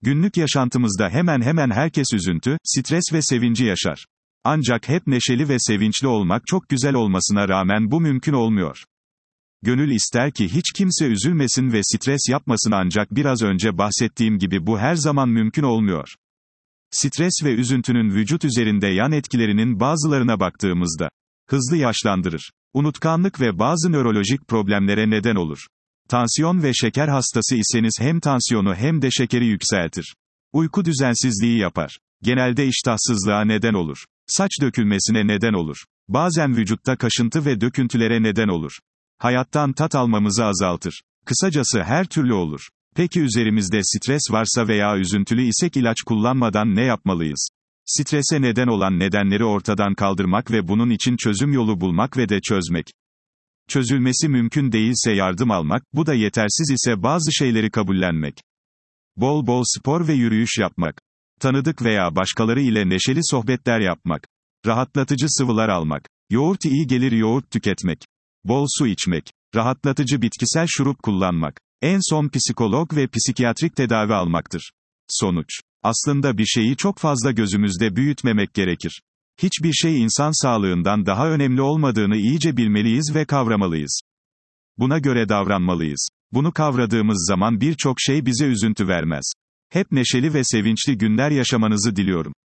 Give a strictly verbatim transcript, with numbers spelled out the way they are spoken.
Günlük yaşantımızda hemen hemen herkes üzüntü, stres ve sevinci yaşar. Ancak hep neşeli ve sevinçli olmak çok güzel olmasına rağmen bu mümkün olmuyor. Gönül ister ki hiç kimse üzülmesin ve stres yapmasın, ancak biraz önce bahsettiğim gibi bu her zaman mümkün olmuyor. Stres ve üzüntünün vücut üzerinde yan etkilerinin bazılarına baktığımızda, hızlı yaşlandırır, unutkanlık ve bazı nörolojik problemlere neden olur. Tansiyon ve şeker hastası iseniz hem tansiyonu hem de şekeri yükseltir. Uyku düzensizliği yapar. Genelde iştahsızlığa neden olur. Saç dökülmesine neden olur. Bazen vücutta kaşıntı ve döküntülere neden olur. Hayattan tat almamızı azaltır. Kısacası her türlü olur. Peki üzerimizde stres varsa veya üzüntülü isek ilaç kullanmadan ne yapmalıyız? Strese neden olan nedenleri ortadan kaldırmak ve bunun için çözüm yolu bulmak ve de çözmek. Çözülmesi mümkün değilse yardım almak, bu da yetersiz ise bazı şeyleri kabullenmek. Bol bol spor ve yürüyüş yapmak. Tanıdık veya başkaları ile neşeli sohbetler yapmak. Rahatlatıcı sıvılar almak. Yoğurt iyi gelir, yoğurt tüketmek. Bol su içmek. Rahatlatıcı bitkisel şurup kullanmak. En son psikolog ve psikiyatrik tedavi almaktır. Sonuç. Aslında bir şeyi çok fazla gözümüzde büyütmemek gerekir. Hiçbir şey insan sağlığından daha önemli olmadığını iyice bilmeliyiz ve kavramalıyız. Buna göre davranmalıyız. Bunu kavradığımız zaman birçok şey bize üzüntü vermez. Hep neşeli ve sevinçli günler yaşamanızı diliyorum.